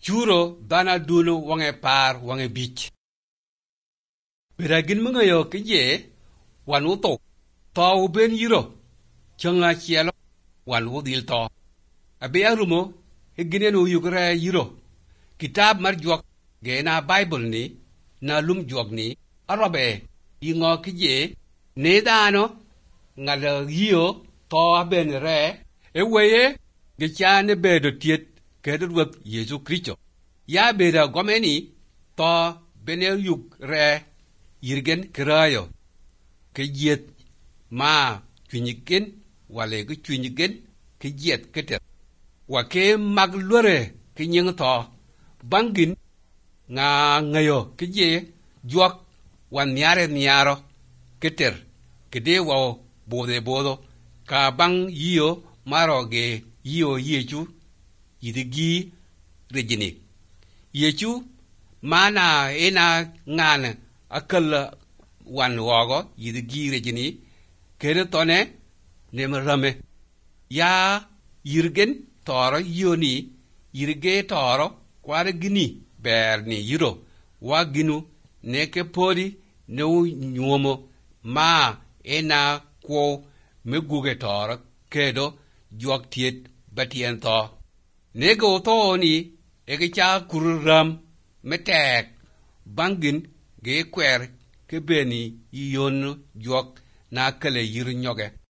churo dana dulu wange par wange bich. Beragin mengayo keje wan uto to uben yiro changa chielo wan udil to. Abe arumo higinen uyugre yiro. Kitab mar juak gena Bible ni na lum juak ni arabe ingo keje ne dano ngala yiyo to aben re eweye gechane bedo tiet kedruok Yesu Kristo. Ya beda gomeni to bene yug re yirgen kirayo kejiet ma chunyigen wale ke chunyigen kejiet keter wake maglore kenyeng to bangin nga ngayo keje juak wan nyaro keter kede wo bode bodo ka bang yiyo maroge yiyo yechu yidigi rejini yechu mana ena ngana akal wan wogo yidigi rejini kede tone nemarame ya yirgen toro yoni yirge toro kware gini berni yiro wa ginu neke podi ne nyuomo ma ena kwo meguge toro kedo juak tiet batien to nego to ni ege cha kuram metek bangin ge kwer ke beni yon juak na kale yir nyoge